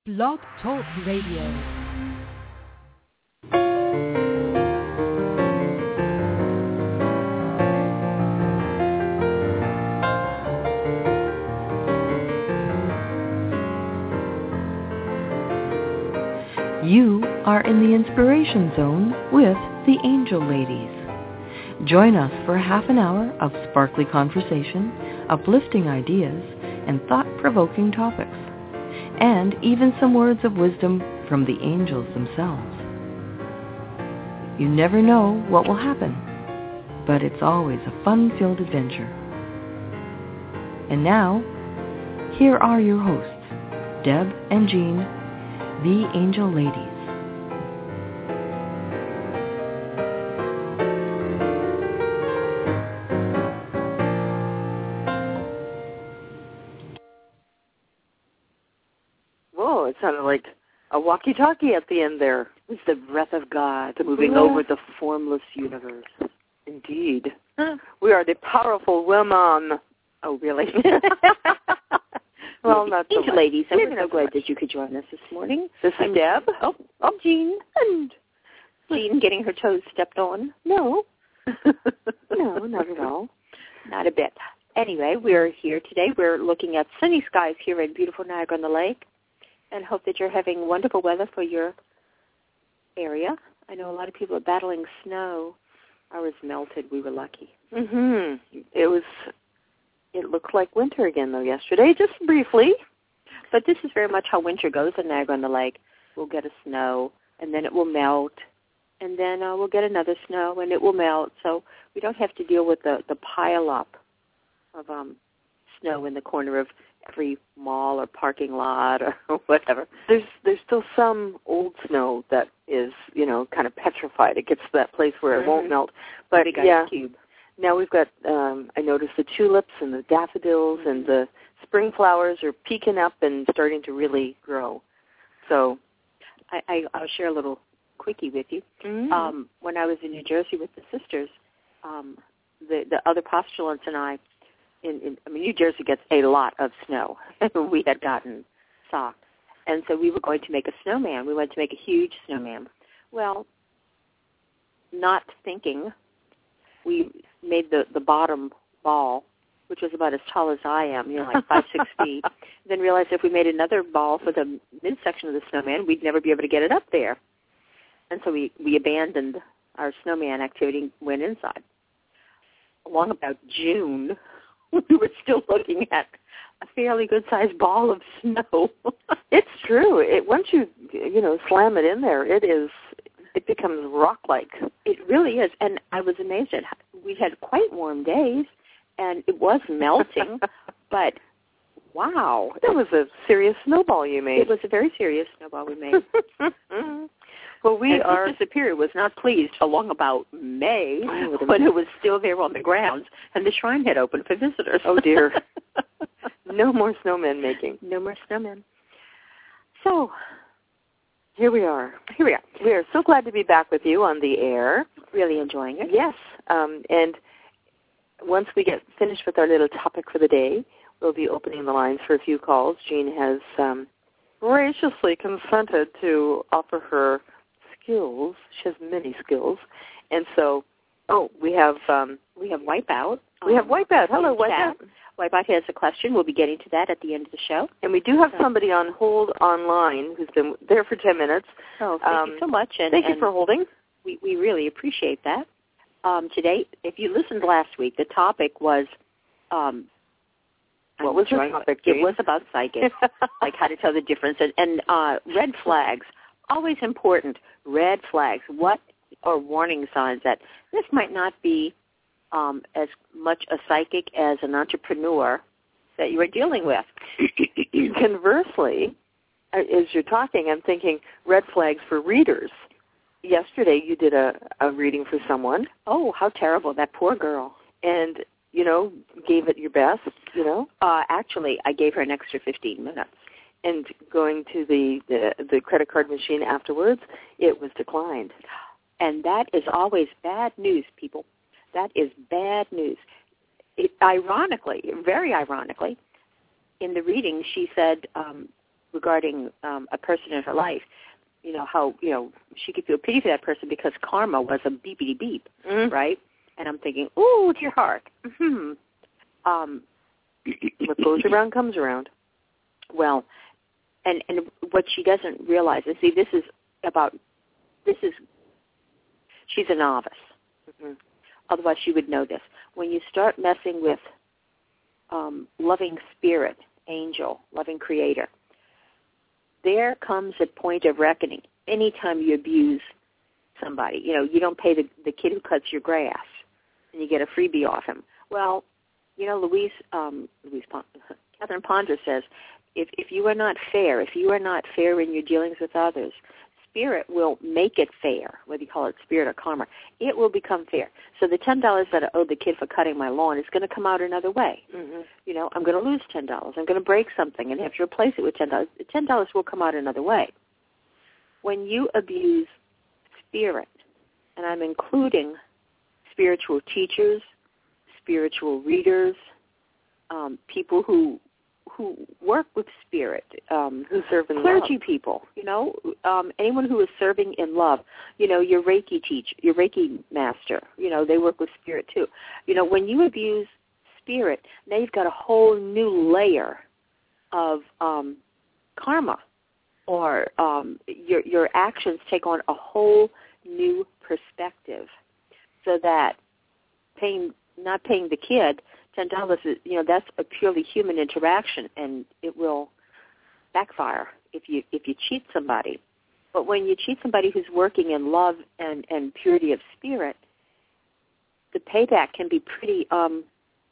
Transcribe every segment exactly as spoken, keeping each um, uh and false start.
Blog Talk Radio. You are in the Inspiration Zone with the Angel Ladies. Join us for half an hour of sparkly conversation, uplifting ideas, and thought-provoking topics, and even some words of wisdom from the angels themselves. You never know what will happen, but it's always a fun-filled adventure. And now, here are your hosts, Deb and Jean, the Angel Ladies. Whoa, it sounded like a walkie-talkie at the end there. It's the breath of God moving over the formless universe. Indeed. Huh. We are the powerful women. Oh, really? Well, not so Angel much. Ladies, I'm Maybe so not glad much. that you could join us this morning. This I'm is Deb. Oh, oh, Jean. And Jean getting her toes stepped on? No. No, not at all. Not a bit. Anyway, we're here today. We're looking at sunny skies here in beautiful Niagara-on-the-Lake, and hope that you're having wonderful weather for your area. I know a lot of people are battling snow. Ours melted. We were lucky. Mhm. It was. It looked like winter again, though, yesterday, just briefly. But this is very much how winter goes in Niagara-on-the-Lake. We'll get a snow, and then it will melt, and then uh, we'll get another snow, and it will melt. So we don't have to deal with the, the pile-up of um, snow in the corner of every mall or parking lot or whatever. There's there's still some old snow that is, you know, kind of petrified. It gets to that place where Mm-hmm. it won't melt. But, Big yeah, ice cube. now we've got, um, I noticed the tulips and the daffodils Mm-hmm. and the spring flowers are peeking up and starting to really grow. So I, I, I'll share a little quickie with you. mm-hmm. Um, when I was in New Jersey with the sisters, um, the, the other postulants and I, In, in, I mean, New Jersey gets a lot of snow. We had gotten socked. And so we were going to make a snowman. We went to make a huge snowman. Well, not thinking, we made the, the bottom ball, which was about as tall as I am, you know, like five, six feet. Then realized if we made another ball for the midsection of the snowman, we'd never be able to get it up there. And so we, we abandoned our snowman activity and went inside. Along about June, we were still looking at a fairly good-sized ball of snow. It's true. It once you you know slam it in there, it is it becomes rock-like. It really is, and I was amazed at how we had quite warm days, and it was melting. But wow, that was a serious snowball you made. It was a very serious snowball we made. Well, we and are. Sister Superior was not pleased along about May oh, when it was still there on the grounds, and the shrine had opened for visitors. Oh dear! No more snowmen making. No more snowmen. So here we are. Here we are. We are so glad to be back with you on the air. Really enjoying it. Yes, um, and once we get finished with our little topic for the day, we'll be opening the lines for a few calls. Jean has um, graciously consented to offer her skills. She has many skills. And so, oh, we have um, we have Wipeout. We have Wipeout. Hello, Wipeout. Wipeout. Wipeout has a question. We'll be getting to that at the end of the show. And we do have somebody on hold online who's been there for ten minutes. Oh, thank um, you so much. And, thank and you for holding. We, we really appreciate that. Um, today, if you listened last week, the topic was... Um, what I'm was the trying, topic, It Jean? was about psychics, like how to tell the difference. And, and uh, red flags, always important. Red flags, what are warning signs that this might not be um, as much a psychic as an entrepreneur that you are dealing with. Conversely, as you're talking, I'm thinking red flags for readers. Yesterday you did a, a reading for someone. Oh, how terrible, that poor girl. And, you know, gave it your best, you know? Uh, actually, I gave her an extra fifteen minutes. And going to the, the, the credit card machine afterwards, it was declined. And that is always bad news, people. That is bad news. It, ironically, very ironically, in the reading she said, um, regarding um, a person in her life, you know, how, you know, she could feel pity for that person because karma was a beepity beep, mm. right? And I'm thinking, ooh, dear heart. Mm-hmm. Um, what goes around comes around. Well, and, and what she doesn't realize is, see, this is about, this is, she's a novice. Mm-hmm. Otherwise she would know this. When you start messing with um, loving spirit, angel, loving creator, there comes a point of reckoning. Anytime you abuse somebody, you know, you don't pay the, the kid who cuts your grass, and you get a freebie off him. Well, you know, Louise, um, Louise Pond, Catherine Ponder says, if if you are not fair, if you are not fair in your dealings with others, spirit will make it fair, whether you call it spirit or karma. It will become fair. So the ten dollars that I owed the kid for cutting my lawn is going to come out another way. Mm-hmm. You know, I'm going to lose ten dollars. I'm going to break something and have to replace it with ten dollars. The ten dollars will come out another way. When you abuse spirit, and I'm including spiritual teachers, spiritual readers, um, people who who work with spirit, um, who serve in clergy love. people, you know, um, anyone who is serving in love, you know, your Reiki teacher, your Reiki master, you know, they work with spirit too. You know, when you abuse spirit, now you've got a whole new layer of um, karma, or um, your your actions take on a whole new perspective, so that paying not paying the kid ten dollars is, you know, that's a purely human interaction, and it will backfire if you if you cheat somebody. But when you cheat somebody who's working in love and, and purity of spirit, the payback can be pretty um,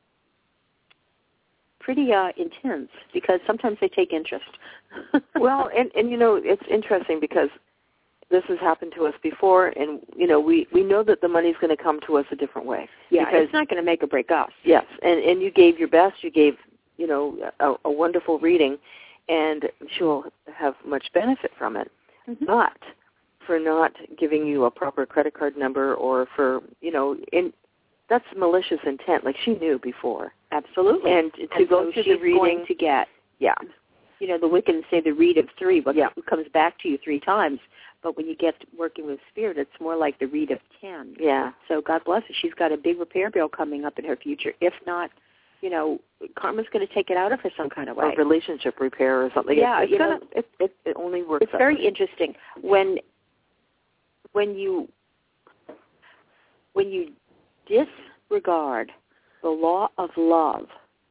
pretty uh, intense, because sometimes they take interest. Well, and, and, you know, it's interesting because this has happened to us before, and, you know, we, we know that the money's going to come to us a different way. Yeah, because, it's not going to make or break us. Yes, and, and you gave your best. You gave, you know, a, a wonderful reading, and she'll have much benefit from it. Mm-hmm. But for not giving you a proper credit card number, or for, you know, in, that's malicious intent, like she knew before. Absolutely. And to and go so through she's the reading. Going to get, yeah. You know, the Wiccans say the read of three, but yeah. it comes back to you three times. But when you get working with spirit, it's more like the read of ten. Yeah. So God bless her. She's got a big repair bill coming up in her future. If not, you know, karma's going to take it out of her some kind of way. Or relationship repair or something. Yeah, it's, it's you gonna, know, it, it, it only works. It's very way. interesting when when you when you disregard the law of love,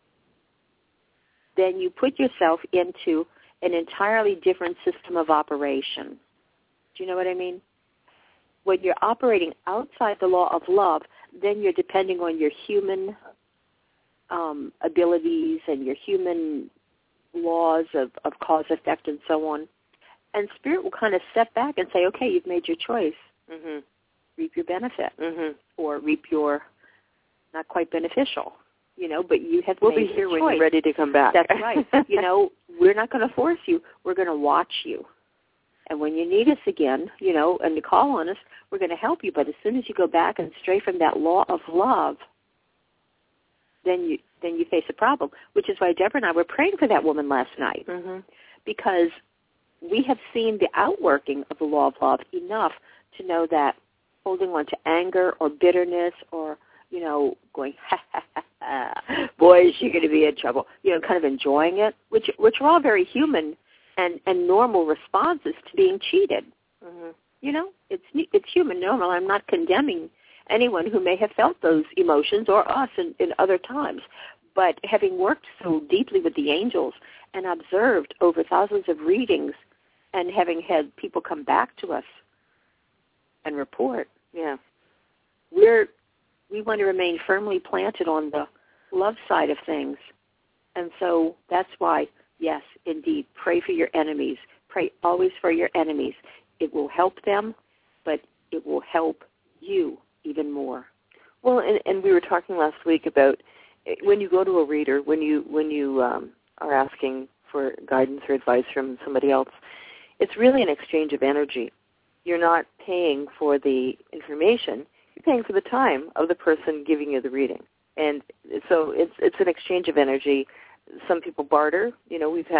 then you put yourself into an entirely different system of operation. Do you know what I mean? When you're operating outside the law of love, then you're depending on your human um, abilities and your human laws of, of cause, effect, and so on. And spirit will kind of step back and say, okay, you've made your choice. Mm-hmm. Reap your benefit. Mm-hmm. Or reap your not quite beneficial. You know, but you have we'll made be here choice. when you're ready to come back. That's right. You know, we're not going to force you. We're going to watch you. And when you need us again, you know, and you call on us, we're going to help you. But as soon as you go back and stray from that law of love, then you then you face a problem, which is why Deborah and I were praying for that woman last night. Mm-hmm. Because we have seen the outworking of the law of love enough to know that holding on to anger or bitterness or, you know, going, ha, ha, ha, ha, boy, is she going to be in trouble, you know, kind of enjoying it, which which are all very human and, and normal responses to being cheated. Mm-hmm. You know, it's it's human, normal. I'm not condemning anyone who may have felt those emotions or us in, in other times. But having worked so deeply with the angels and observed over thousands of readings and having had people come back to us and report, yeah, we're we want to remain firmly planted on the love side of things. And so that's why, yes, indeed, pray for your enemies. Pray always for your enemies. It will help them, but it will help you even more. Well, and, and we were talking last week about when you go to a reader, when you when you um, are asking for guidance or advice from somebody else, it's really an exchange of energy. You're not paying for the information. You're paying for the time of the person giving you the reading. And so it's it's an exchange of energy. Some people barter. You know, we've had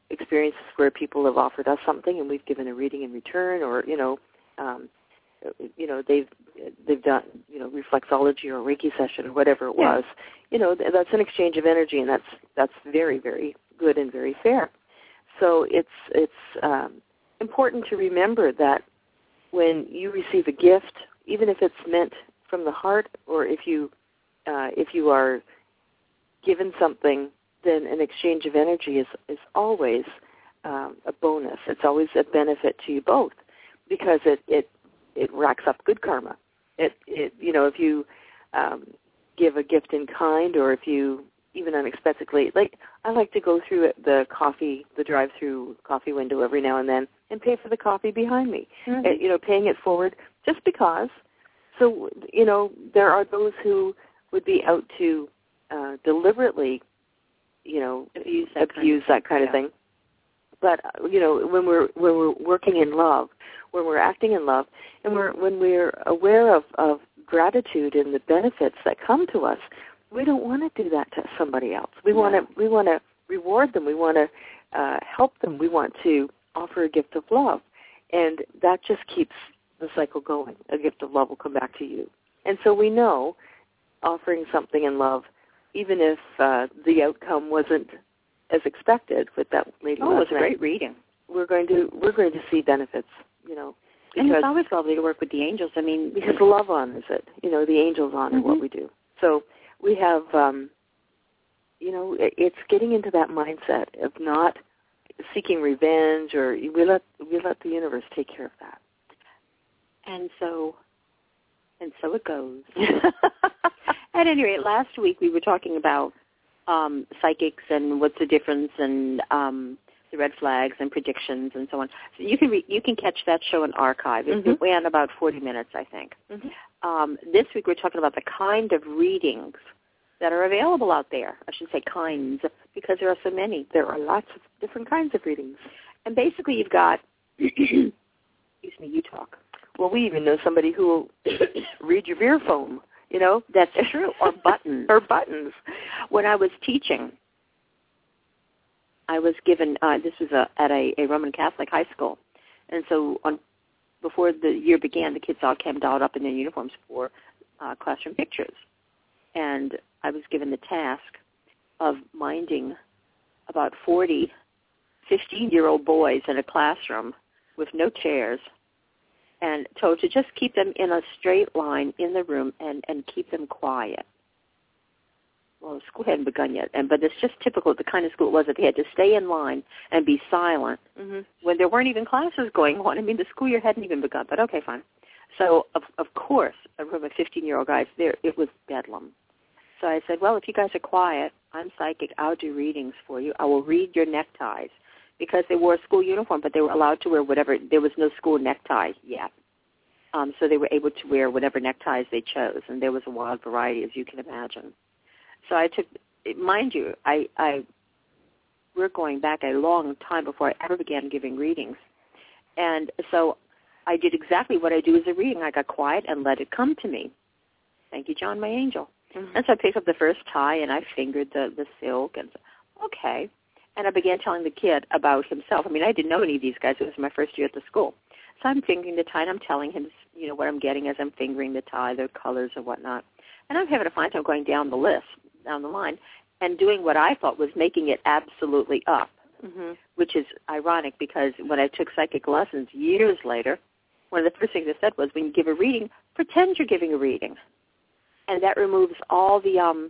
experiences where people have offered us something and we've given a reading in return, or you know, um, you know they've they've done you know reflexology or Reiki session or whatever it yeah. was. You know, that's an exchange of energy, and that's that's very very good and very fair. So it's it's um, important to remember that when you receive a gift, even if it's meant from the heart, or if you uh, if you are given something, then an exchange of energy is is always um, a bonus. It's always a benefit to you both, because it it, it racks up good karma. It it you know if you um, give a gift in kind, or if you even unexpectedly, like I like to go through the coffee, the drive-through coffee window every now and then and pay for the coffee behind me. Mm-hmm. Uh, you know, paying it forward just because. So, you know, there are those who would be out to uh, deliberately, you know, abuse that abuse kind of, that kind yeah. of thing. But uh, you know, when we're when we're working in love, when we're acting in love, and we're when we're aware of, of gratitude and the benefits that come to us, we don't want to do that to somebody else. We no. want to we want to reward them. We want to uh, help them. We want to offer a gift of love, and that just keeps the cycle going. A gift of love will come back to you. And so we know offering something in love, even if uh, the outcome wasn't as expected with that lady. Oh, it was a night, great reading. We're going to we're going to see benefits, you know. And it's always lovely to work with the angels. I mean, because love honors it. You know, the angels honor mm-hmm. what we do. So we have, um, you know, it, it's getting into that mindset of not seeking revenge, or we let we let the universe take care of that. And so, and so it goes. At any rate, last week we were talking about um, psychics and what's the difference, and um, the red flags and predictions and so on. So you can re- you can catch that show in archive. It, mm-hmm. it ran about forty minutes, I think. Mm-hmm. Um, this week we're talking about the kind of readings that are available out there. I should say kinds, because there are so many. There are lots of different kinds of readings. And basically you've got, excuse me, you talk. Well, we even know somebody who will read your beer foam, you know. That's true, or buttons. or buttons. When I was teaching, I was given, uh, this was a, at a, a Roman Catholic high school, and so on, before the year began, the kids all came dolled up in their uniforms for uh, classroom pictures. And I was given the task of minding about forty fifteen-year-old boys in a classroom with no chairs, and told to just keep them in a straight line in the room and, and keep them quiet. Well, school hadn't begun yet, and but it's just typical of the kind of school it was that they had to stay in line and be silent mm-hmm. when there weren't even classes going on. I mean, the school year hadn't even begun, but okay, fine. So, of, of course, a room of fifteen-year-old guys, there it was bedlam. So I said, well, if you guys are quiet, I'm psychic, I'll do readings for you. I will read your neckties, because they wore a school uniform, but they were allowed to wear whatever. There was no school necktie yet. Um, so they were able to wear whatever neckties they chose, and there was a wild variety, as you can imagine. So I took, mind you, I, I we're going back a long time before I ever began giving readings. And so I did exactly what I do as a reading. I got quiet and let it come to me. Thank you, John, my angel. Mm-hmm. And so I picked up the first tie, and I fingered the, the silk, and said, okay. And I began telling the kid about himself. I mean, I didn't know any of these guys. It was my first year at the school. So I'm fingering the tie, and I'm telling him, you know, what I'm getting as I'm fingering the tie, the colors and whatnot. And I'm having a fine time going down the list, down the line, and doing what I thought was making it absolutely up, mm-hmm. which is ironic because when I took psychic lessons years later, one of the first things I said was, when you give a reading, pretend you're giving a reading. And that removes all the um,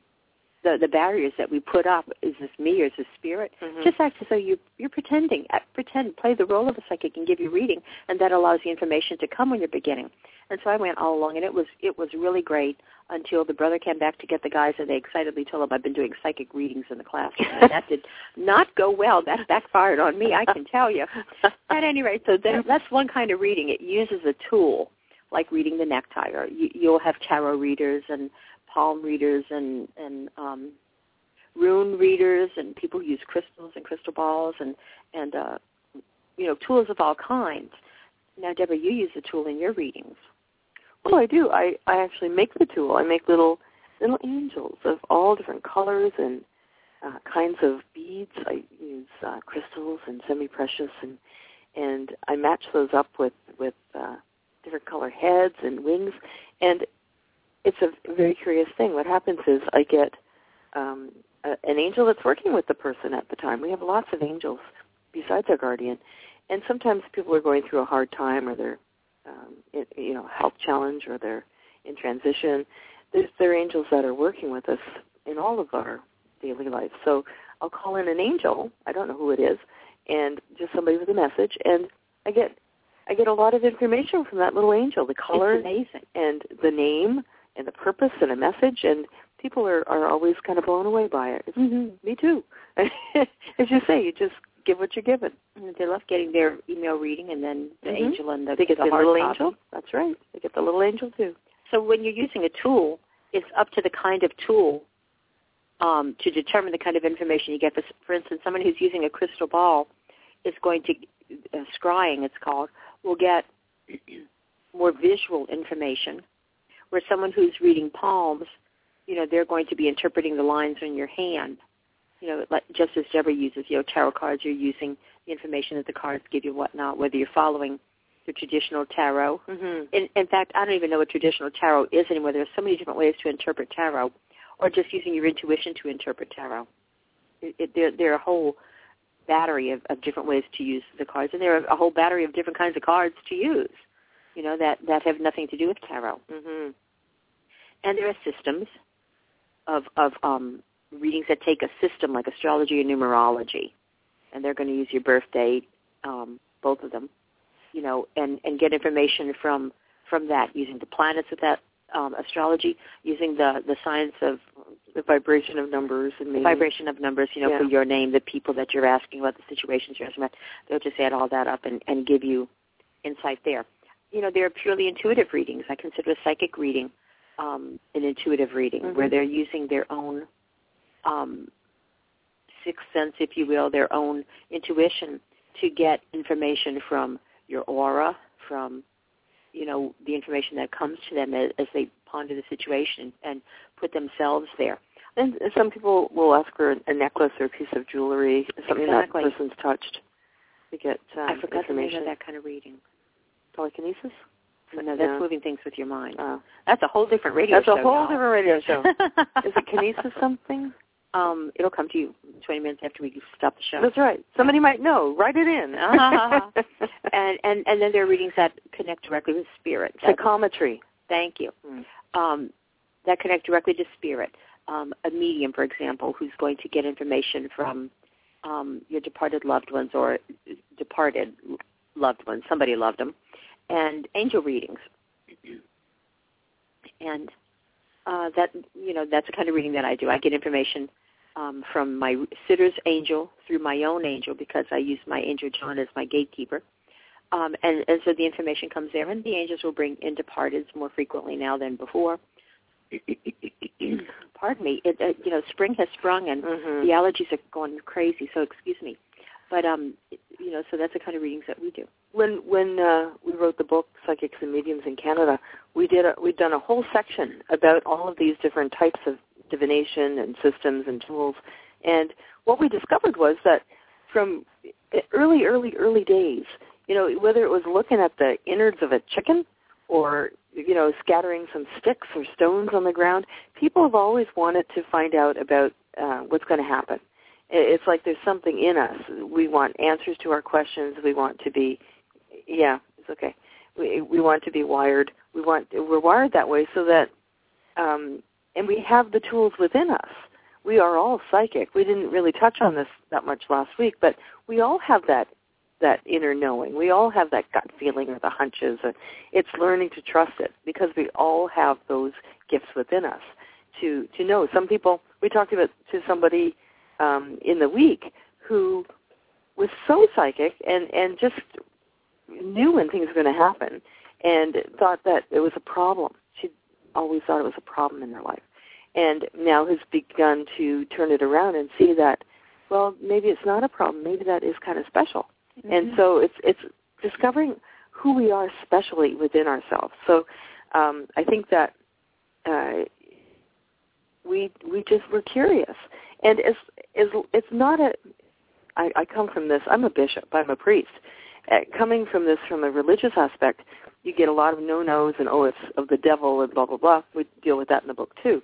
the, the barriers that we put up. Is this me or is this spirit? Mm-hmm. Just act as though you, you're pretending. Pretend, play the role of a psychic and give you a reading, and that allows the information to come when you're beginning. And so I went all along, and it was it was really great until the brother came back to get the guys, and they excitedly told him I've been doing psychic readings in the classroom. And that did not go well. That backfired on me, I can tell you. At any rate, so there, that's one kind of reading. It uses a tool, like reading the necktie, or you, you'll have tarot readers and palm readers and, and um, rune readers, and people who use crystals and crystal balls and, and uh, you know, tools of all kinds. Now, Deborah, you use the tool in your readings. Well, I do. I, I actually make the tool. I make little little angels of all different colors and uh, kinds of beads. I use uh, crystals and semi-precious, and and I match those up with with uh, different color heads and wings, and it's a very curious thing. What happens is I get um, a, an angel that's working with the person at the time. We have lots of angels besides our guardian, and sometimes people are going through a hard time, or they're um, in, you know, health challenge, or they're in transition. There's there are angels that are working with us in all of our daily life. So I'll call in an angel. I don't know who it is, and just somebody with a message, and I get I get a lot of information from that little angel, the color and the name and the purpose and a message, and people are, are always kind of blown away by it. Mm-hmm. Me too. As you say, you just give what you're given. And they love getting their email reading, and then the mm-hmm. angel and the, they get the, the hard little copy. angel. That's right. They get the little angel too. So when you're using a tool, it's up to the kind of tool um, to determine the kind of information you get. For, for instance, someone who's using a crystal ball is going to, uh, scrying it's called, will get more visual information, where someone who's reading palms, you know, they're going to be interpreting the lines on your hand. You know, like, just as Deborah uses, you know, tarot cards, you're using the information that the cards give you, whatnot, whether you're following the traditional tarot. Mm-hmm. In, in fact, I don't even know what traditional tarot is anymore. There's so many different ways to interpret tarot, or just using your intuition to interpret tarot. It, it, there, there are a whole battery of, of different ways to use the cards, and there are a whole battery of different kinds of cards to use, you know, that, that have nothing to do with tarot. Mm-hmm. And there are systems of, of um, readings that take a system like astrology and numerology, and they're going to use your birth date, um, both of them, you know, and, and get information from from that, using the planets with that um, astrology, using the, the science of the vibration of numbers and meaning. vibration of numbers, you know, yeah. for your name, the people that you're asking about, the situations you're asking about. They'll just add all that up and, and give you insight there. You know, there are purely intuitive readings. I consider a psychic reading um, an intuitive reading, mm-hmm. where they're using their own um, sixth sense, if you will, their own intuition to get information from your aura, from, you know, the information that comes to them as, as they ponder the situation and put themselves there. And some people will ask for a necklace or a piece of jewelry, something exactly. that person's touched to get um, I forgot the information. name of that kind of reading. Telekinesis? No, that's yeah. moving things with your mind. Oh. That's a whole different radio that's show. That's a whole now. different radio show. Is it kinesis something? Um, it'll come to you twenty minutes after we stop the show. That's right. Somebody might know. Write it in. uh-huh. and, and and then there are readings that connect directly with spirit. Psychometry. Thank you. Mm. Um, that connect directly to spirit. Um, a medium, for example, who's going to get information from um, your departed loved ones or departed loved ones. Somebody loved them. And angel readings. And uh, that, you know, that's the kind of reading that I do. I get information um, from my sitter's angel through my own angel, because I use my angel John as my gatekeeper. Um, and, and so the information comes there, and the angels will bring in departeds more frequently now than before. Pardon me. It, uh, you know, spring has sprung, and mm-hmm. the allergies are going crazy, so excuse me. But, um, you know, so that's the kind of readings that we do. When when uh, we wrote the book, Psychics and Mediums in Canada, we did a, we'd done a whole section about all of these different types of divination and systems and tools. And what we discovered was that from early, early, early days, you know, whether it was looking at the innards of a chicken or, you know, scattering some sticks or stones on the ground, people have always wanted to find out about uh, what's going to happen. It's like there's something in us. We want answers to our questions. We want to be, yeah, it's okay. We we want to be wired. We want we're wired that way so that, um, and we have the tools within us. We are all psychic. We didn't really touch on this that much last week, but we all have that that inner knowing. We all have that gut feeling or the hunches. It's learning to trust it, because we all have those gifts within us to to know. Some people, we talked about to somebody Um, in the week who was so psychic and, and just knew when things were going to happen and thought that it was a problem. She always thought it was a problem in her life, and now has begun to turn it around and see that, well, maybe it's not a problem. Maybe that is kind of special. Mm-hmm. And so it's it's discovering who we are specially within ourselves. So um, I think that uh, we we just we're curious, and as as it's not a. I, I come from this. I'm a bishop. I'm a priest. Uh, coming from this from a religious aspect, you get a lot of no-nos and oh, it's of the devil and blah blah blah. We deal with that in the book too.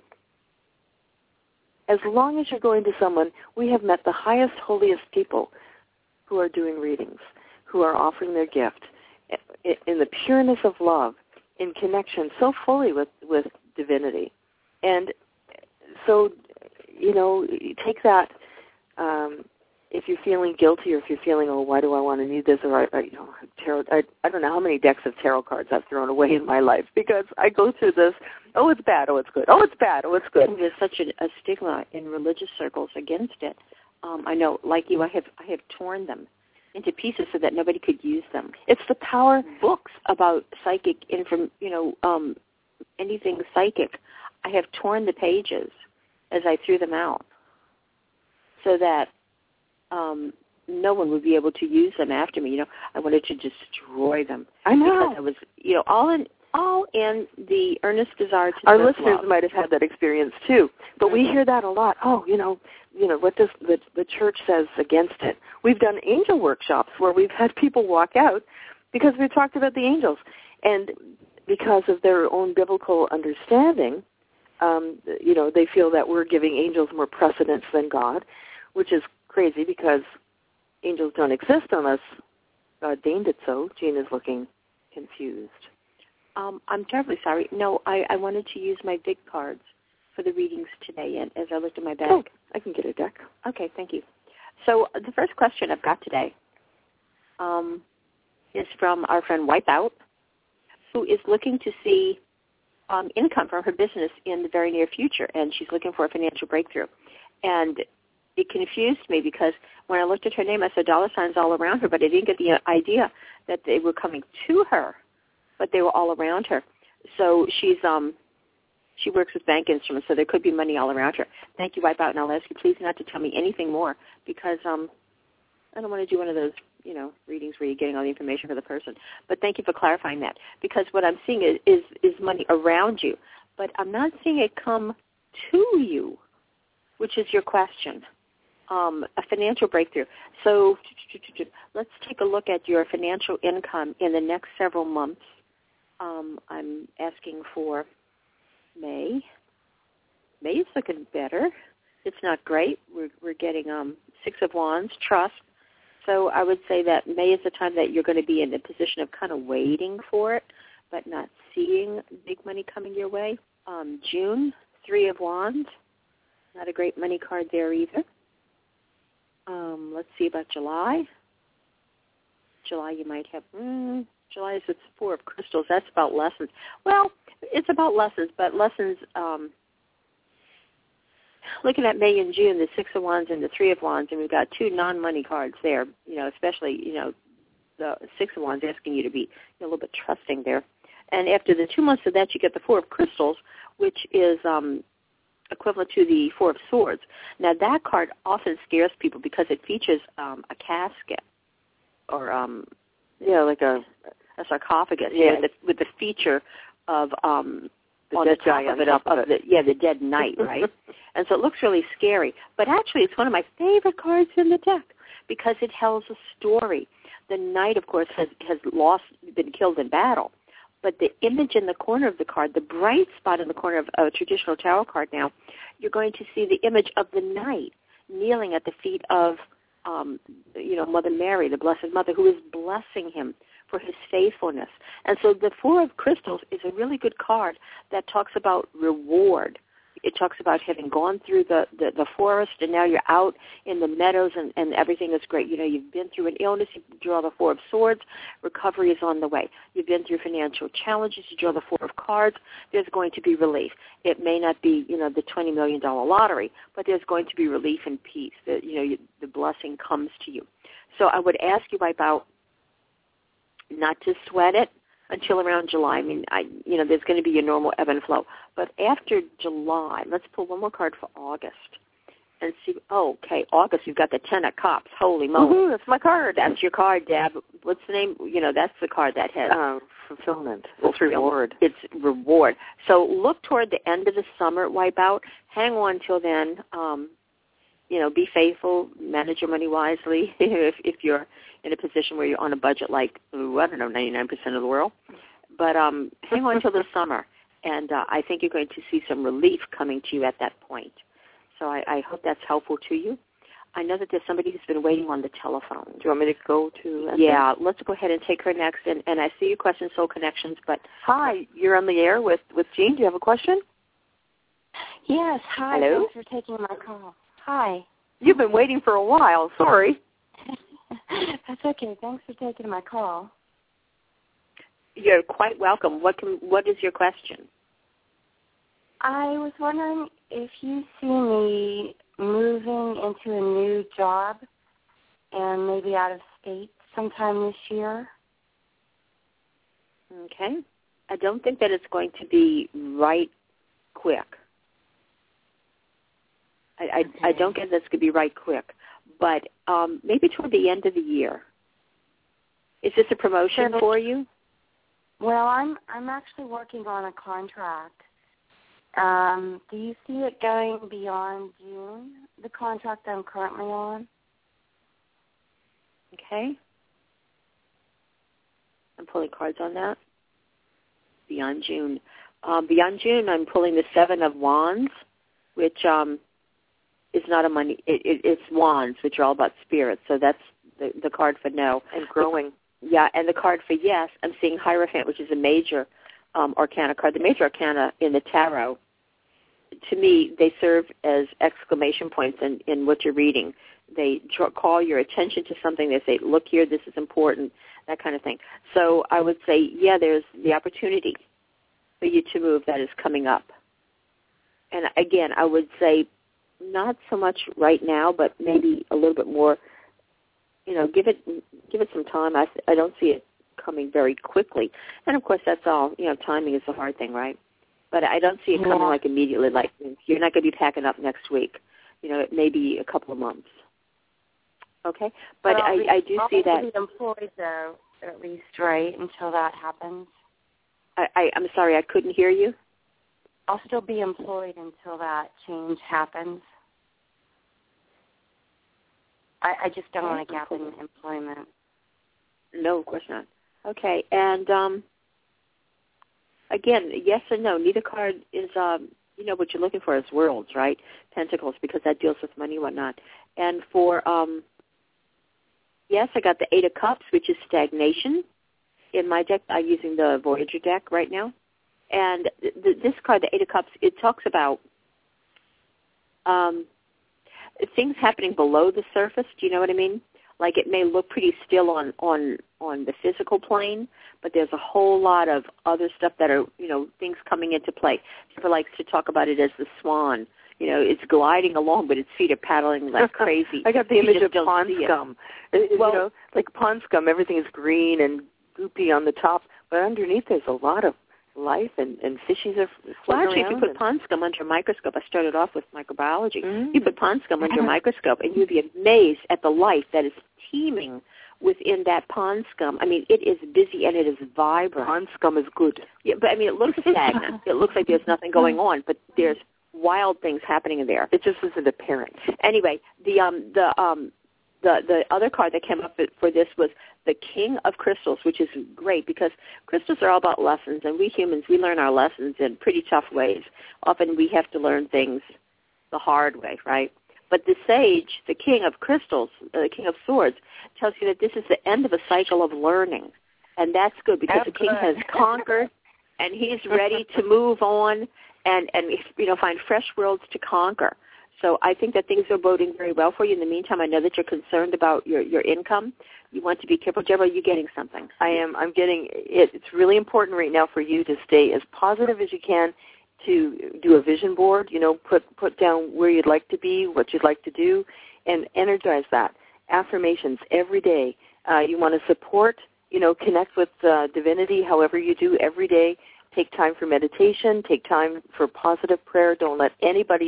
As long as you're going to someone, we have met the highest, holiest people who are doing readings, who are offering their gift in the pureness of love, in connection so fully with, with divinity. And so, you know, take that, um, if you're feeling guilty or if you're feeling, oh, why do I want to need this? Or, I, I, you know, tarot, I, I don't know how many decks of tarot cards I've thrown away in my life because I go through this, oh, it's bad, oh, it's good, oh, it's bad, oh, it's good. And there's such a, a stigma in religious circles against it. Um, I know, like you, I have I have torn them into pieces so that nobody could use them. It's the power books about psychic inform, you know, um, anything psychic. I have torn the pages as I threw them out, so that um, no one would be able to use them after me. You know, I wanted to destroy them. I know because I was, you know, all in all in the earnest desire to. Our listeners love. might have had that experience too, but mm-hmm. we hear that a lot. Oh, you know. You know, what does the, the church says against it. We've done angel workshops where we've had people walk out because we've talked about the angels. And because of their own biblical understanding, um, you know, they feel that we're giving angels more precedence than God, which is crazy because angels don't exist unless God deigned it so. Jean is looking confused. Um, I'm terribly sorry. No, I, I wanted to use my big cards for the readings today, and as I looked at my bag. Oh, I can get a deck. Okay, thank you. So the first question I've got today um, is from our friend Wipeout, who is looking to see um, income from her business in the very near future, and she's looking for a financial breakthrough. And it confused me because when I looked at her name, I saw dollar signs all around her, but I didn't get the idea that they were coming to her, but they were all around her. So she's... um. She works with bank instruments, so there could be money all around her. Thank you, Wipeout, and I'll ask you please not to tell me anything more because um, I don't want to do one of those, you know, readings where you're getting all the information for the person. But thank you for clarifying that because what I'm seeing is, is, is money around you, but I'm not seeing it come to you, which is your question, um, a financial breakthrough. So let's take a look at your financial income in the next several months. Um, I'm asking for May. May is looking better. It's not great. We're we're getting um, Six of Wands, trust. So I would say that May is the time that you're going to be in the position of kind of waiting for it, but not seeing big money coming your way. Um, June, Three of Wands. Not a great money card there either. Um, let's see about July. July you might have... Mm, July is it's Four of Crystals. That's about lessons. Well, it's about lessons, but lessons, um, looking at May and June, the Six of Wands and the Three of Wands, and we've got two non-money cards there, you know, especially, you know, the Six of Wands asking you to be you know, a little bit trusting there. And after the two months of that, you get the Four of Crystals, which is um, equivalent to the Four of Swords. Now, that card often scares people because it features um, a casket or, um, yeah, like a... a sarcophagus, yeah, with, the, with the feature of um, the on dead the guy top on of it, top of, of of the yeah, the dead knight, right? And so it looks really scary. But actually, it's one of my favorite cards in the deck because it tells a story. The knight, of course, has has lost, been killed in battle, but the image in the corner of the card, the bright spot in the corner of a traditional tarot card, now you're going to see the image of the knight kneeling at the feet of um, you know Mother Mary, the Blessed Mother, who is blessing him for his faithfulness. And so the Four of Crystals is a really good card that talks about reward. It talks about having gone through the, the, the forest and now you're out in the meadows and, and everything is great. You know, you've been through an illness, you draw the Four of Swords, recovery is on the way. You've been through financial challenges, you draw the Four of Cards, there's going to be relief. It may not be, you know, the twenty million dollars lottery, but there's going to be relief and peace. The, you know, you, the blessing comes to you. So I would ask you about not to sweat it until around July. I mean, I, you know, there's going to be a normal ebb and flow. But after July, let's pull one more card for August. and see, oh, okay, August, you've got the Ten of Cups. Holy moly. Woohoo, that's my card. That's your card, Deb. What's the name? You know, that's the card that has. Uh, fulfillment. It's reward. It's reward. So look toward the end of the summer, Wipeout. Hang on till then. Um, you know, be faithful, manage your money wisely if, if you're in a position where you're on a budget like, ooh, I don't know, ninety-nine percent of the world. But um, hang on till the summer, and uh, I think you're going to see some relief coming to you at that point. So I, I hope that's helpful to you. I know that there's somebody who's been waiting on the telephone. Do you want me to go to? Yeah, let's go ahead and take her next. And, and I see your question, Soul Connections, but... Hi, you're on the air with, with Jean. Do you have a question? Yes, hi. Hello? Thanks for taking my call. Hi. You've been waiting for a while. Sorry. That's okay. Thanks for taking my call. You're quite welcome. What can, what is your question? I was wondering if you see me moving into a new job and maybe out of state sometime this year. Okay. I don't think that it's going to be right quick. I, I, okay. I don't get that's going to be right quick, but um, maybe toward the end of the year. Is this a promotion sure. for you? Well, I'm I'm actually working on a contract. Um, do you see it going beyond June, the contract I'm currently on? Okay. I'm pulling cards on that. Beyond June. Um, beyond June, I'm pulling the Seven of Wands, which um, is not a money. It, it, it's wands, which are all about spirits. So that's the, the card for no. And growing. The, yeah, and the card for yes, I'm seeing Hierophant, which is a major um, arcana card. The major arcana in the tarot, to me, they serve as exclamation points in, in what you're reading. They draw, call your attention to something. They say, look here, this is important, that kind of thing. So I would say, yeah, there's the opportunity for you to move that is coming up. And again, I would say not so much right now, but maybe a little bit more, you know, give it give it some time. I, I don't see it coming very quickly. And, of course, that's all. You know, timing is the hard thing, right? But I don't see it coming, yeah. like, immediately. Like, you're not going to be packing up next week. You know, it may be a couple of months. Okay? But, but I, be, I do I'll see that. I'll be employed, though, at least, right, until that happens. I, I, I'm sorry, I couldn't hear you. I'll still be employed until that change happens. I, I just don't want a gap in employment. No, of course not. Okay, and um, again, yes and no. Neither card is, um, you know, what you're looking for is worlds, right? Pentacles, because that deals with money and whatnot. And for, um, yes, I got the Eight of Cups, which is stagnation. In my deck, I'm using the Voyager deck right now. And th- th- this card, the Eight of Cups, it talks about um, things happening below the surface. Do you know what I mean? Like it may look pretty still on, on, on the physical plane, but there's a whole lot of other stuff that are, you know, things coming into play. People likes to talk about it as the swan. You know, it's gliding along, but its feet are paddling like crazy. I got the You image just of don't pond see it. scum. It, Well- you know, like pond scum, everything is green and goopy on the top, but underneath there's a lot of life, and, and fishies are Well, floating actually, if you around put and- pond scum under a microscope, I started off with microbiology. Mm. You put pond scum under a microscope, and you'd be amazed at the life that is teeming within that pond scum. I mean, it is busy and it is vibrant. Pond scum is good. Yeah, but I mean, it looks stagnant. It looks like there's nothing going on, but there's wild things happening in there. It just isn't apparent. Anyway, the um the um the the other card that came up for this was the King of Crystals, which is great because crystals are all about lessons, and we humans, we learn our lessons in pretty tough ways. Often we have to learn things the hard way, right? But the Sage, the King of Crystals, uh, the King of Swords, tells you that this is the end of a cycle of learning, and that's good because That's the King good. has conquered, and he's ready to move on and, and you know, find fresh worlds to conquer. So I think that things are boding very well for you. In the meantime, I know that you're concerned about your, your income. You want to be careful. Deborah, are you getting something? I am. I'm getting it. It's really important right now for you to stay as positive as you can, to do a vision board, you know, put put down where you'd like to be, what you'd like to do, and energize that. Affirmations every day. Uh, you want to support, you know, connect with uh, divinity however you do every day. Take time for meditation. Take time for positive prayer. Don't let anybody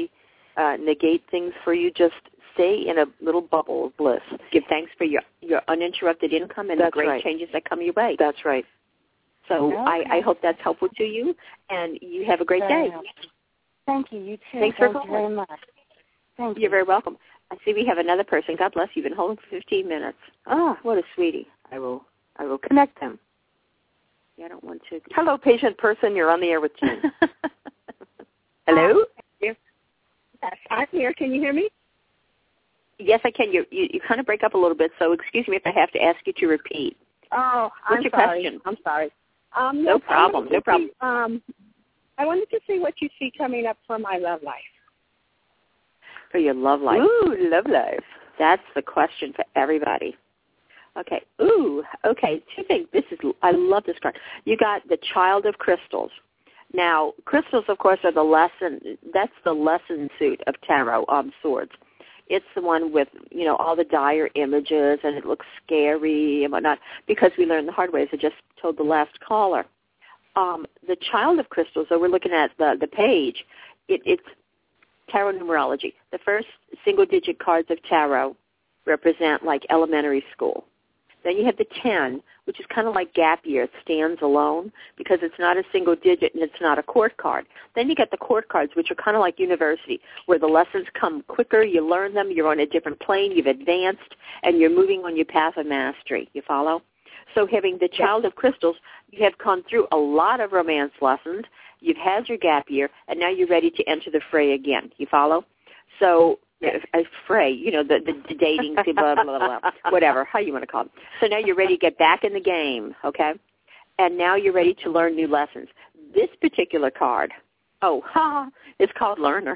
uh, negate things for you. Just stay in a little bubble of bliss. Give thanks for your, your uninterrupted income and That's the great right. changes that come your way. That's right. So Okay. I, I hope that's helpful to you, and you have a great Very day. helpful. Thank you. You too. Thanks for Thank you calling. very much. Thank You're you. very welcome. I see we have another person. God bless you. You've been holding for fifteen minutes. Ah, What a sweetie. I will. I will connect them. Yeah, I don't want to. Hello, patient person. You're on the air with Jean. Hello. Yes, I'm here. Can you hear me? Yes, I can. You, you you kind of break up a little bit, so excuse me if I have to ask you to repeat. Oh, What's I'm your sorry. question? I'm sorry. Um, No yes, I problem, wanted no to problem. see, um, I wanted to see what you see coming up for my love life. For your love life. Ooh, love life. That's the question for everybody. Okay. Ooh, okay. Two things. This is, I love this card. You got the Child of Crystals. Now, crystals, of course, are the lesson, that's the lesson suit of tarot um, swords. It's the one with, you know, all the dire images, and it looks scary and whatnot, because we learned the hard way, as I just told the last caller. Um, the Child of Crystals, so we're looking at the, the page, it, it's tarot numerology. The first single-digit cards of tarot represent, like, elementary school. Then you have the ten, which is kind of like gap year. It stands alone because it's not a single digit and it's not a court card. Then you get the court cards, which are kind of like university, where the lessons come quicker, you learn them, you're on a different plane, you've advanced, and you're moving on your path of mastery. You follow? So having the Child of Crystals, you have gone through a lot of romance lessons, you've had your gap year, and now you're ready to enter the fray again. You follow? So a fray, you know, the, the, the dating, blah, blah, blah, blah, whatever, how you want to call it. So now you're ready to get back in the game, okay? And now you're ready to learn new lessons. This particular card, oh, ha, it's called Learner.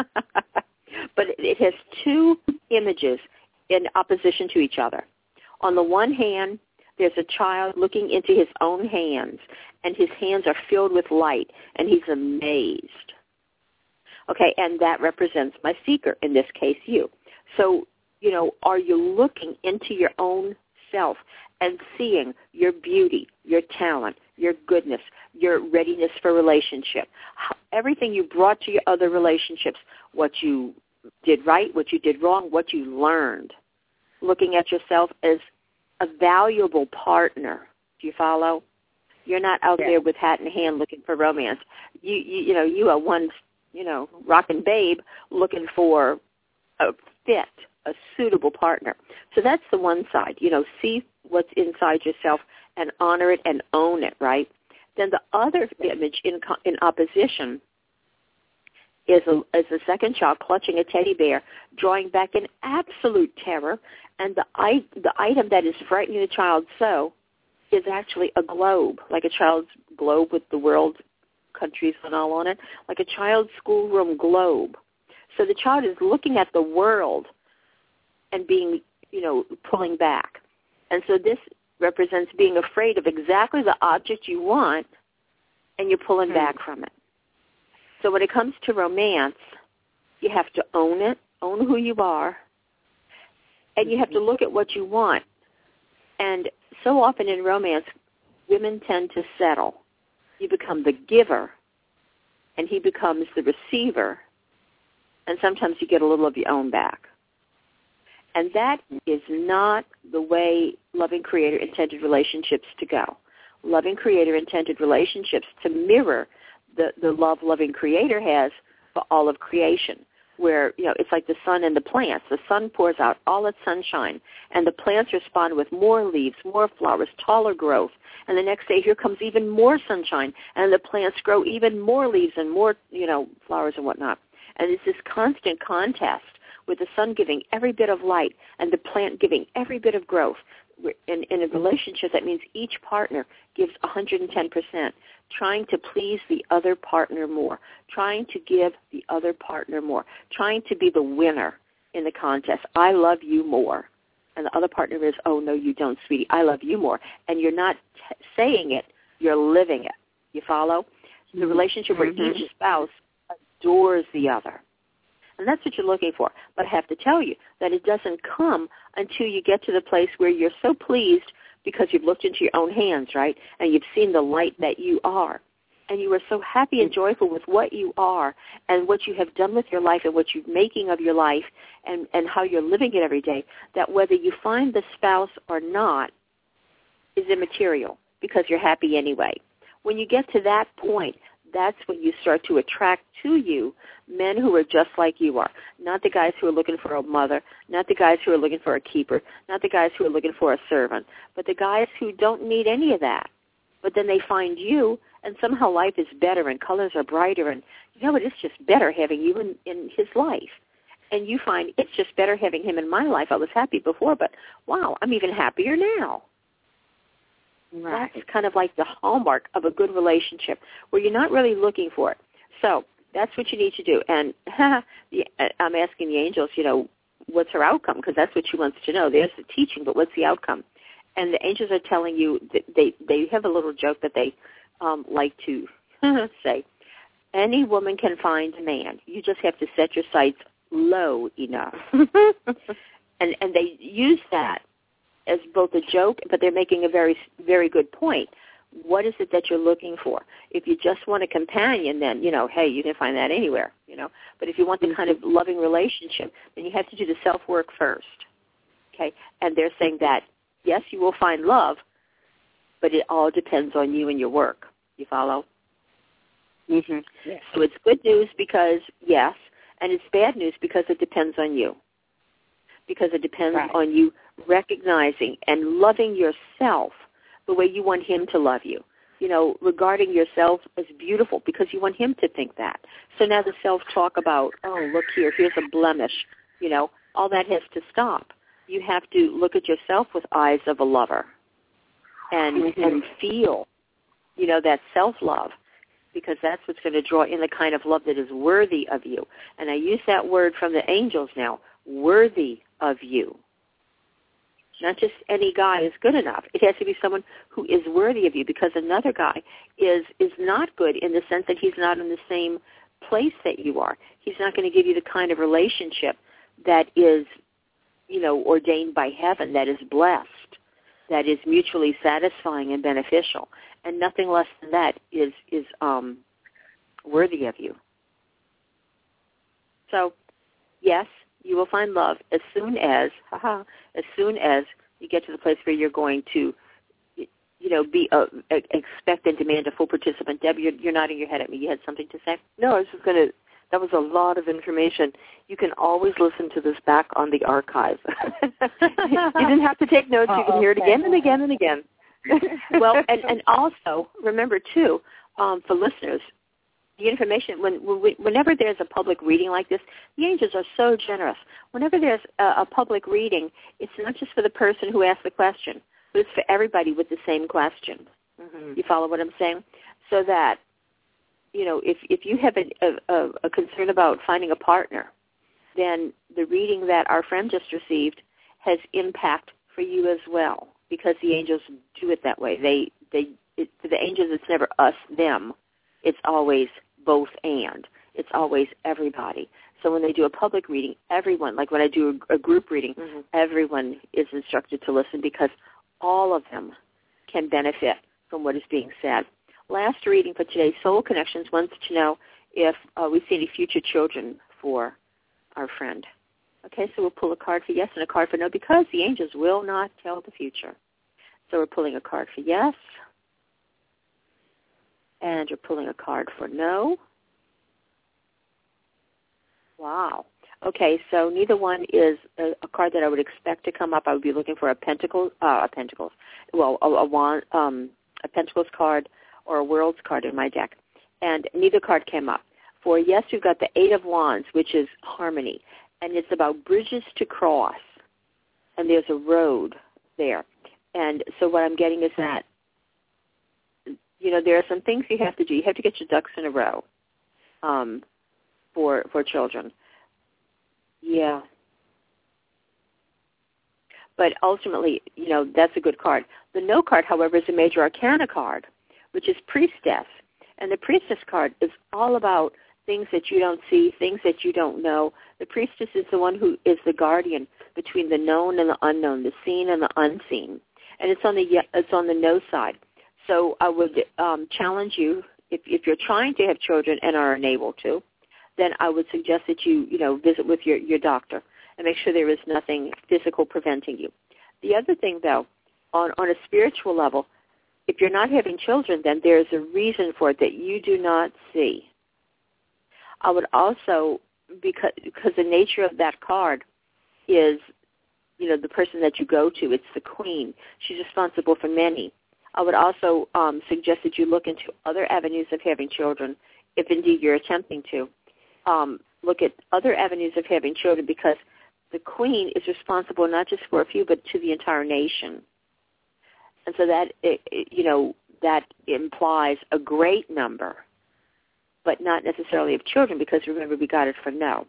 But it has two images in opposition to each other. On the one hand, there's a child looking into his own hands, and his hands are filled with light, and he's amazed. Okay, and that represents my seeker, in this case, you. So, you know, are you looking into your own self and seeing your beauty, your talent, your goodness, your readiness for relationship, how, everything you brought to your other relationships, what you did right, what you did wrong, what you learned, looking at yourself as a valuable partner. Do you follow? You're not out Yeah. there with hat in hand looking for romance. You, you, you know, you are one you know, rockin' babe looking for a fit, a suitable partner. So that's the one side. You know, see what's inside yourself and honor it and own it, right? Then the other image in in opposition is a, is a second child clutching a teddy bear, drawing back in absolute terror, and the, I, the item that is frightening the child so is actually a globe, like a child's globe with the world countries and all on it, like a child's schoolroom globe. So the child is looking at the world and being, you know, pulling back. And so this represents being afraid of exactly the object you want, and you're pulling mm-hmm. back from it. So when it comes to romance, you have to own it, own who you are, and you have to look at what you want. And so often in romance, women tend to settle. You become the giver, and he becomes the receiver, and sometimes you get a little of your own back. And that is not the way loving Creator intended relationships to go. Loving Creator intended relationships to mirror the, the love loving Creator has for all of creation, where, you know, it's like the sun and the plants. The sun pours out all its sunshine, and the plants respond with more leaves, more flowers, taller growth. And the next day, here comes even more sunshine, and the plants grow even more leaves and more, you know, flowers and whatnot. And it's this constant contest with the sun giving every bit of light and the plant giving every bit of growth. In, in a relationship, that means each partner gives one hundred ten percent, trying to please the other partner more, trying to give the other partner more, trying to be the winner in the contest. I love you more. And the other partner is, oh, no, you don't, sweetie. I love you more. And you're not t- saying it. You're living it. You follow? The relationship where mm-hmm. each spouse adores the other. And that's what you're looking for. But I have to tell you that it doesn't come until you get to the place where you're so pleased because you've looked into your own hands, right, and you've seen the light that you are. and you are so happy and joyful with what you are and what you have done with your life and what you're making of your life and, and how you're living it every day, that whether you find the spouse or not is immaterial because you're happy anyway. When you get to that point, that's when you start to attract to you men who are just like you are, not the guys who are looking for a mother, not the guys who are looking for a keeper, not the guys who are looking for a servant, but the guys who don't need any of that. But then they find you, and somehow life is better and colors are brighter, and you know what, it's just better having you in, in his life. And you find it's just better having him in my life. I was happy before, but wow, I'm even happier now. Right. That's kind of like the hallmark of a good relationship where you're not really looking for it. So that's what you need to do. And I'm asking the angels, you know, what's her outcome? Because that's what she wants to know. There's the teaching, but what's the outcome? And the angels are telling you that they, they have a little joke that they um, like to say. Any woman can find a man. You just have to set your sights low enough. and and they use that as both a joke, but they're making a very, very good point. What is it that you're looking for? If you just want a companion, then, you know, hey, you can find that anywhere, you know. But if you want the kind of loving relationship, then you have to do the self-work first, okay? And they're saying that, yes, you will find love, but it all depends on you and your work. You follow? Mm-hmm. Yes. So it's good news because, yes, and it's bad news because it depends on you. Because it depends right. on you recognizing and loving yourself the way you want him to love you. You know, regarding yourself as beautiful because you want him to think that. So now the self-talk about, oh, look here, here's a blemish, you know, all that has to stop. You have to look at yourself with eyes of a lover and, mm-hmm. and feel, you know, that self-love, because that's what's going to draw in the kind of love that is worthy of you. And I use that word from the angels now, worthy of you. Not just any guy is good enough. It has to be someone who is worthy of you, because another guy is is not good in the sense that he's not in the same place that you are. He's not going to give you the kind of relationship that is, you know, ordained by heaven, that is blessed, that is mutually satisfying and beneficial. And nothing less than that is, is um, worthy of you. So, yes, you will find love as soon as, haha, as soon as you get to the place where you're going to, you know, be a, a, expect and demand a full participant. Deb, you're, you're nodding your head at me. You had something to say? No, I was just going to, that was a lot of information. You can always listen to this back on the archive. You didn't have to take notes. You can hear it again and again and again. Well, and, and also, remember, too, um, for listeners, the information, when, when whenever there's a public reading like this, the angels are so generous. Whenever there's a, a public reading, it's not just for the person who asked the question, but it's for everybody with the same question. Mm-hmm. You follow what I'm saying? So that, you know, if, if you have a, a, a concern about finding a partner, then the reading that our friend just received has impact for you as well, because the angels do it that way. They, they, it, for the angels, it's never us, them. It's always both and. It's always everybody. So when they do a public reading, everyone, like when I do a, a group reading, mm-hmm. everyone is instructed to listen, because all of them can benefit from what is being said. Last reading for today, Soul Connections wants to know if uh, we see any future children for our friend. Okay, so we'll pull a card for yes and a card for no, because the angels will not tell the future. So we're pulling a card for yes, and you're pulling a card for no. Wow. Okay, so neither one is a, a card that I would expect to come up. I would be looking for a pentacle, uh, a pentacles, well, a, a wand, um, a pentacles card or a worlds card in my deck, and neither card came up. For yes, we've got the Eight of Wands, which is harmony, and it's about bridges to cross, and there's a road there. And so what I'm getting is that, you know, there are some things you have to do. You have to get your ducks in a row um, for for children. Yeah. But ultimately, you know, that's a good card. The no card, however, is a major arcana card, which is priestess. And the priestess card is all about things that you don't see, things that you don't know. The priestess is the one who is the guardian between the known and the unknown, the seen and the unseen. And it's on the it's on the no side. So I would um, challenge you if, if you're trying to have children and are unable to, then I would suggest that you, you know, visit with your, your doctor and make sure there is nothing physical preventing you. The other thing, though, on, on a spiritual level, if you're not having children, then there's a reason for it that you do not see. I would also, because, because the nature of that card is, you know, the person that you go to, it's the queen. She's responsible for many. I would also um, suggest that you look into other avenues of having children, if indeed you're attempting to. Um, look at other avenues of having children, because the queen is responsible not just for a few, but to the entire nation. And so that, it, it, you know, that implies a great number, but not necessarily of children, because remember, we got it for no.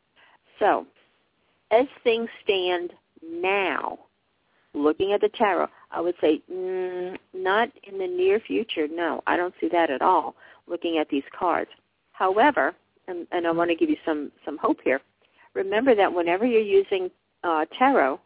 So as things stand now, looking at the tarot, I would say mm, not in the near future. No, I don't see that at all, looking at these cards. However, and, and I want to give you some, some hope here, remember that whenever you're using uh, tarot,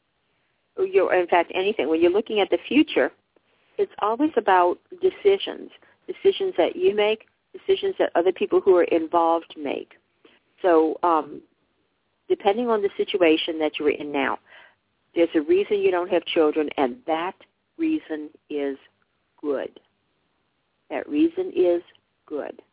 or you're, in fact, anything, when you're looking at the future, it's always about decisions, decisions that you make, decisions that other people who are involved make. So um, depending on the situation that you're in now, there's a reason you don't have children, and that reason is good. That reason is good.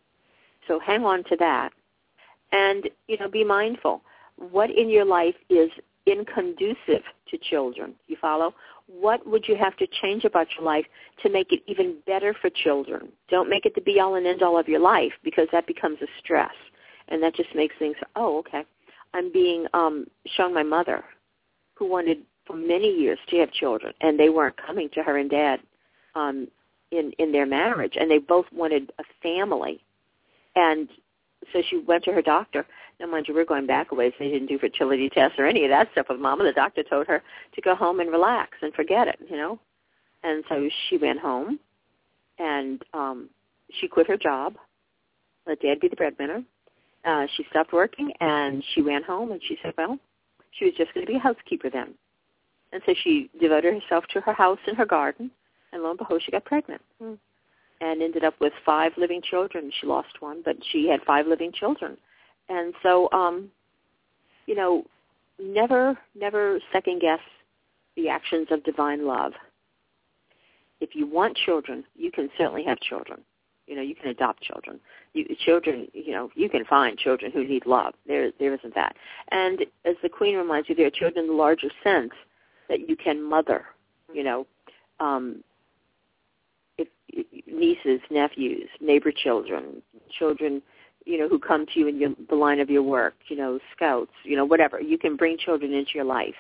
So hang on to that. And, you know, be mindful. What in your life is inconducive to children? You follow? What would you have to change about your life to make it even better for children? Don't make it the be-all and end-all of your life, because that becomes a stress. And that just makes things, oh, okay. I'm being um, shown my mother, who wanted for many years to have children, and they weren't coming to her and Dad um, in, in their marriage, and they both wanted a family. And so she went to her doctor. Now, mind you, we're going back a ways. They didn't do fertility tests or any of that stuff with Mama. The doctor told her to go home and relax and forget it, you know. And so she went home, and um, she quit her job, let Dad be the breadwinner. Uh, she stopped working, and she went home, and she said, well, she was just going to be a housekeeper then. And so she devoted herself to her house and her garden, and lo and behold, she got pregnant mm. and ended up with five living children. She lost one, but she had five living children. And so, um, you know, never, never second-guess the actions of divine love. If you want children, you can certainly have children. You know, you can adopt children. You, children, you know, you can find children who need love. There, there isn't that. And as the Queen reminds you, there are children in the larger sense that you can mother. You know, um, if, nieces, nephews, neighbor children, children, you know, who come to you in your, the line of your work. You know, scouts. You know, whatever. You can bring children into your life.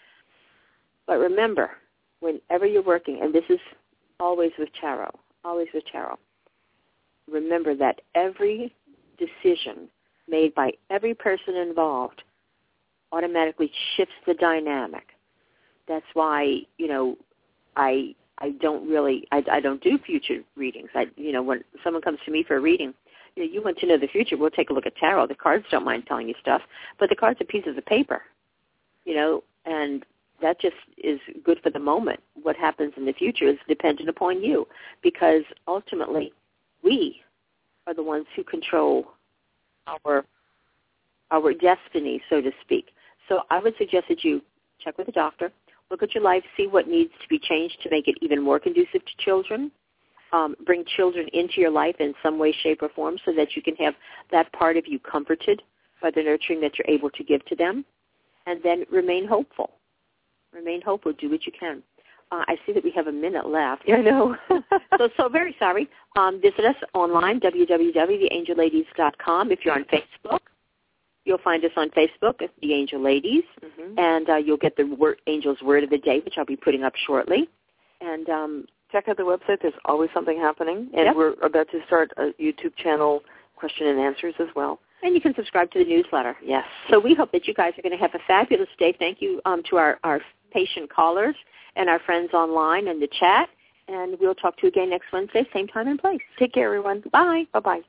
But remember, whenever you're working, and this is always with tarot, always with tarot. Remember that every decision made by every person involved automatically shifts the dynamic. That's why, you know, I I don't really, I, I don't do future readings. I, you know, when someone comes to me for a reading, you know, you want to know the future, we'll take a look at tarot. The cards don't mind telling you stuff, but the cards are pieces of paper, you know, and that just is good for the moment. What happens in the future is dependent upon you, because ultimately we are the ones who control our our destiny, so to speak. So I would suggest that you check with a doctor, look at your life, see what needs to be changed to make it even more conducive to children. Um, bring children into your life in some way, shape, or form so that you can have that part of you comforted by the nurturing that you're able to give to them. And then remain hopeful. Remain hopeful. Do what you can. Uh, I see that we have a minute left. Yeah, I know. so, so very sorry. Um, visit us online, w w w dot the angel ladies dot com. If you're on Facebook, you'll find us on Facebook at The Angel Ladies, mm-hmm. and uh, you'll get the word, Angel's Word of the Day, which I'll be putting up shortly. And um, check out the website. There's always something happening. And yep. we're about to start a YouTube channel, question and answers as well. And you can subscribe to the newsletter. Yes. So we hope that you guys are going to have a fabulous day. Thank you um, to our, our patient callers and our friends online in the chat. And we'll talk to you again next Wednesday, same time and place. Take care, everyone. Bye. Bye-bye.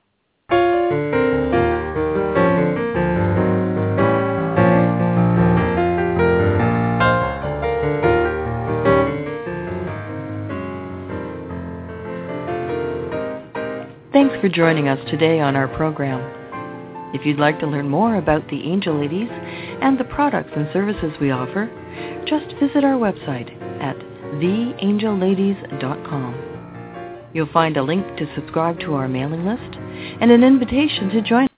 Thanks for joining us today on our program. If you'd like to learn more about the Angel Ladies and the products and services we offer, just visit our website at the angel ladies dot com. You'll find a link to subscribe to our mailing list and an invitation to join